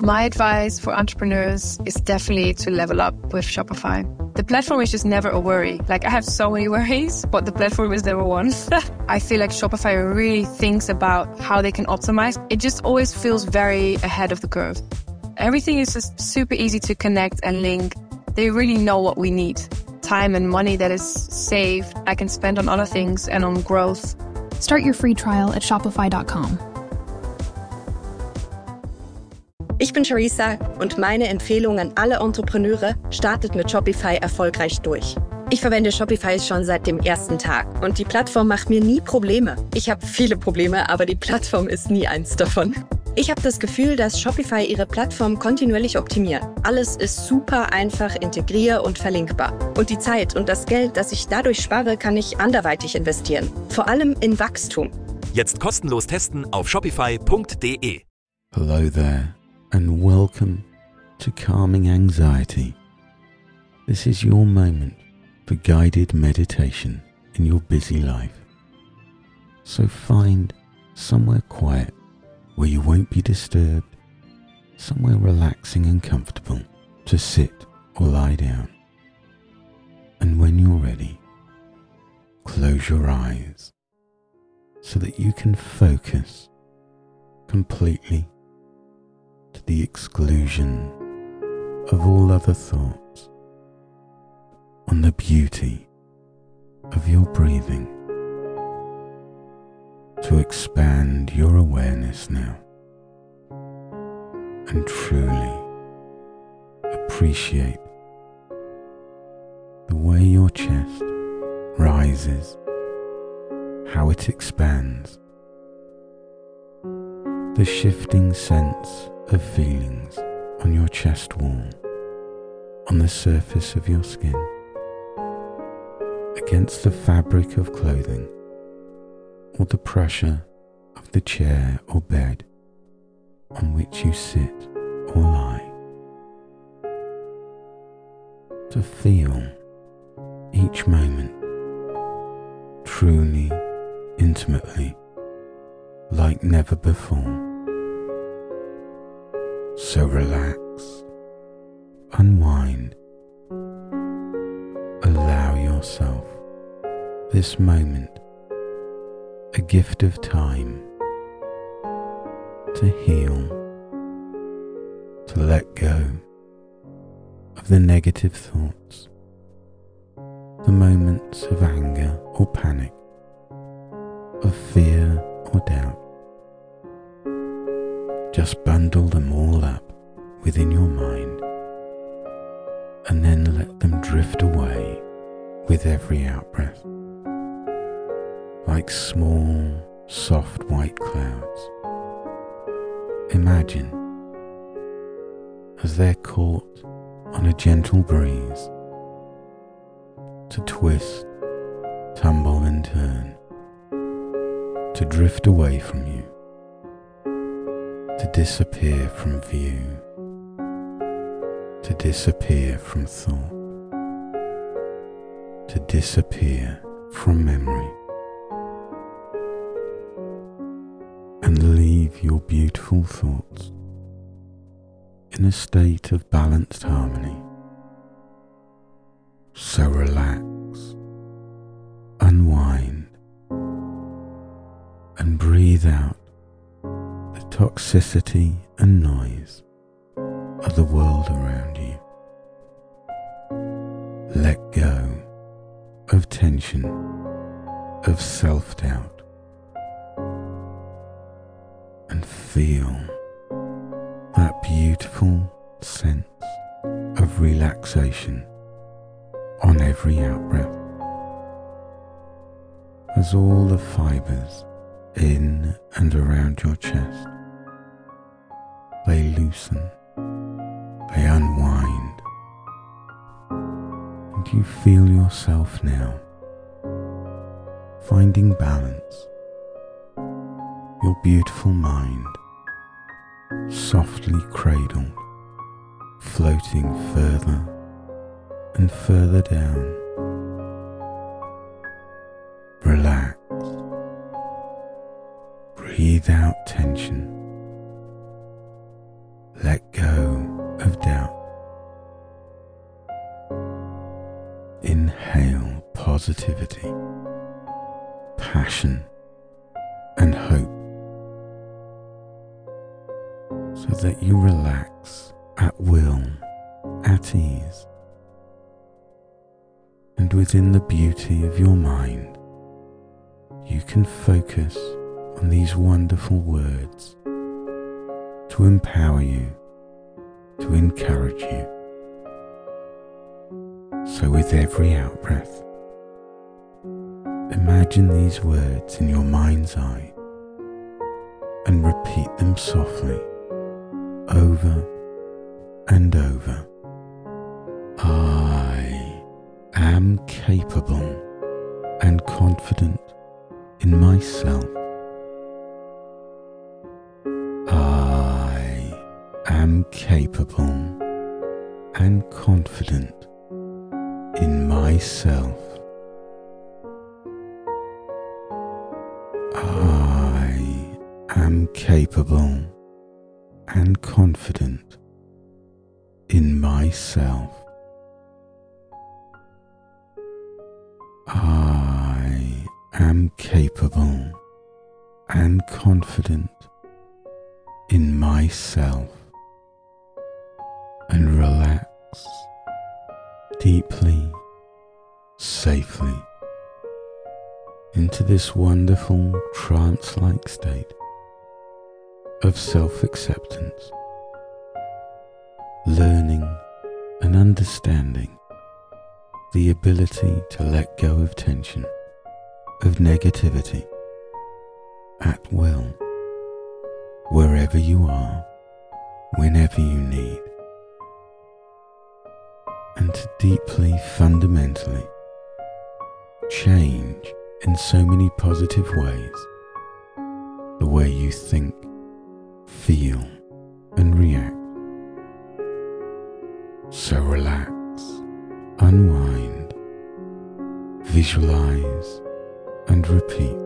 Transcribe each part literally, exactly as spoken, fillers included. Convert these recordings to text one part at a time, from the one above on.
My advice for entrepreneurs is definitely to level up with Shopify. The platform is just never a worry. Like, I have so many worries, but the platform is never one. I feel like Shopify really thinks about how they can optimize. It just always feels very ahead of the curve. Everything is just super easy to connect and link. They really know what we need. Time and money that is saved, I can spend on other things and on growth. Start your free trial at shopify dot com. Ich bin Charissa und meine Empfehlung an alle Entrepreneure: startet mit Shopify erfolgreich durch. Ich verwende Shopify schon seit dem ersten Tag und die Plattform macht mir nie Probleme. Ich habe viele Probleme, aber die Plattform ist nie eins davon. Ich habe das Gefühl, dass Shopify ihre Plattform kontinuierlich optimiert. Alles ist super einfach integrier- und verlinkbar. Und die Zeit und das Geld, das ich dadurch spare, kann ich anderweitig investieren. Vor allem in Wachstum. Jetzt kostenlos testen auf shopify punkt de. Hello there and welcome to Calming Anxiety. This is your moment for guided meditation in your busy life. So find somewhere quiet where you won't be disturbed, somewhere relaxing and comfortable to sit or lie down. And when you're ready, close your eyes so that you can focus completely to the exclusion of all other thoughts on the beauty of your breathing, to expand your awareness now and truly appreciate the way your chest rises, how it expands, the shifting sense of feelings on your chest wall, on the surface of your skin, against the fabric of clothing, or the pressure of the chair or bed on which you sit or lie. To feel each moment truly, intimately, like never before. So relax, unwind, allow yourself this moment, a gift of time, to heal, to let go of the negative thoughts, the moments of anger or panic, of fear or doubt. Just bundle them all up within your mind and then let them drift away with every out-breath, like small, soft white clouds. Imagine as they're caught on a gentle breeze to twist, tumble and turn, to drift away from you, to disappear from view, to disappear from thought, to disappear from memory, and leave your beautiful thoughts in a state of balanced harmony. So relax, unwind, and breathe out the toxicity and noise of the world around you. Let go of tension, of self-doubt, and feel that beautiful sense of relaxation on every out-breath, as all the fibers in and around your chest, they loosen, they unwind, and you feel yourself now finding balance, your beautiful mind softly cradled, floating further and further down. Relax. Breathe out tension. Let go. positivity, passion, and hope, so that you relax at will, at ease, and within the beauty of your mind, you can focus on these wonderful words to empower you, to encourage you. So with every out-breath, imagine these words in your mind's eye and repeat them softly over and over. I am capable and confident in myself. I am capable and confident in myself. I am capable and confident in myself. I am capable and confident in myself. And relax deeply, safely into this wonderful trance-like state of self-acceptance, learning and understanding the ability to let go of tension, of negativity, at will, wherever you are, whenever you need, and to deeply, fundamentally change in so many positive ways the way you think, feel, and react. So relax, unwind, visualize, and repeat.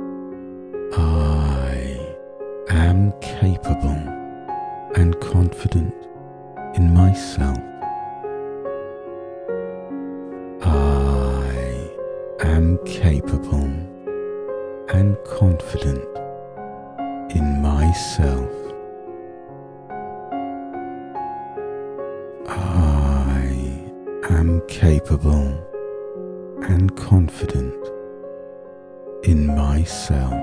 I am capable and confident in myself. I am capable and confident in myself. I am capable and confident in myself.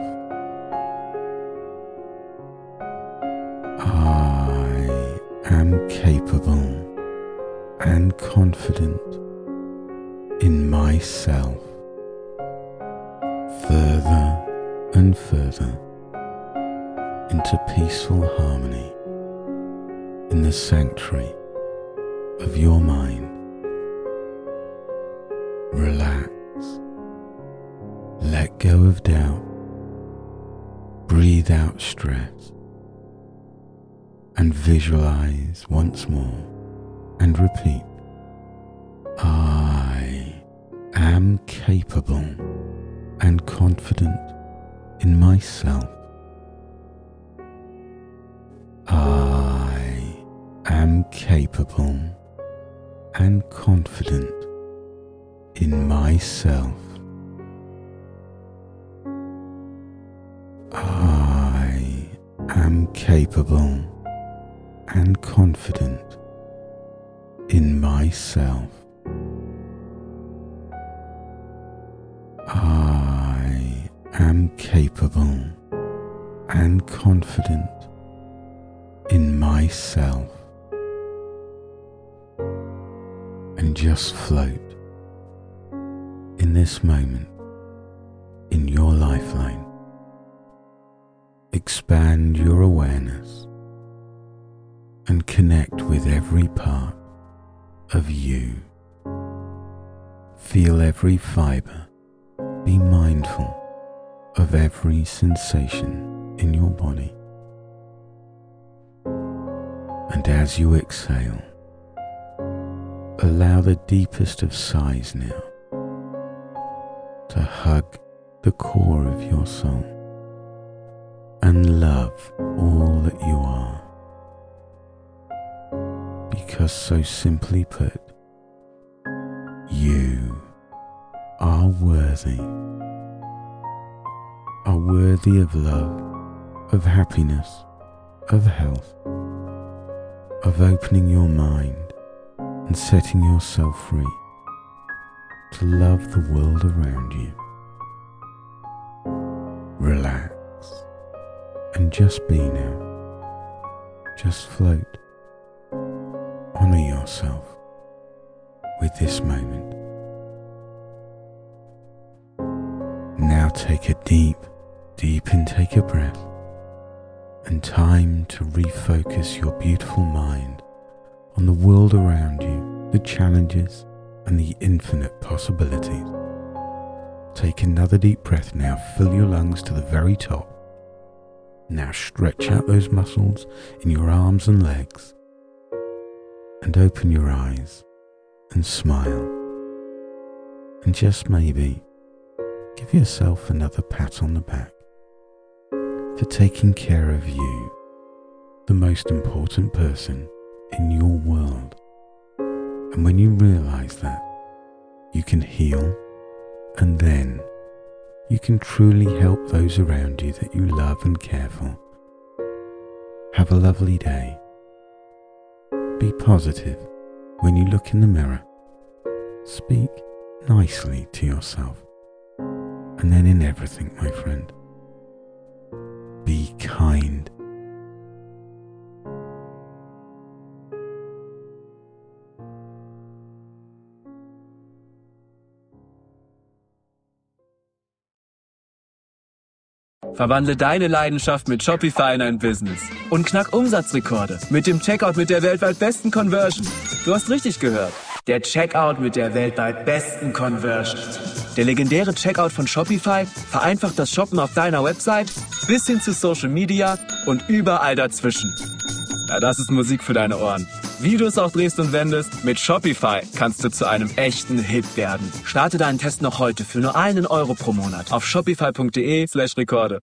I am capable and confident in myself. Further and further into peaceful harmony in the sanctuary of your mind. Relax, let go of doubt, breathe out stress, and visualize once more and repeat. I am capable and confident in myself. I am capable and confident in myself. I am capable and confident in myself. I am capable and confident in myself. And just float in this moment in your lifeline. Expand your awareness and connect with every part of you. Feel every fiber. Be mindful of every sensation in your body. And as you exhale, allow the deepest of sighs now to hug the core of your soul and love all that you are. Because so simply put, you are worthy. Are worthy of love, of happiness, of health, of opening your mind and setting yourself free to love the world around you. Relax and just be now. Just float. Honor yourself with this moment. Now take a deep, deep intake of breath and time to refocus your beautiful mind on the world around you, the challenges and the infinite possibilities. Take another deep breath now, fill your lungs to the very top. Now stretch out those muscles in your arms and legs and open your eyes and smile. And just maybe give yourself another pat on the back for taking care of you, the most important person in your world. And when you realize that, you can heal, and then you can truly help those around you that you love and care for. Have a lovely day. Be positive when you look in the mirror. Speak nicely to yourself. And then in everything, my friend, be kind. Verwandle deine Leidenschaft mit Shopify in ein Business und knack Umsatzrekorde mit dem Checkout mit der weltweit besten Conversion. Du hast richtig gehört. Der Checkout mit der weltweit besten Conversion. Der legendäre Checkout von Shopify vereinfacht das Shoppen auf deiner Website bis hin zu Social Media und überall dazwischen. Ja, das ist Musik für deine Ohren. Wie du es auch drehst und wendest, mit Shopify kannst du zu einem echten Hit werden. Starte deinen Test noch heute für nur einen Euro pro Monat auf shopify punkt de slash Rekorde.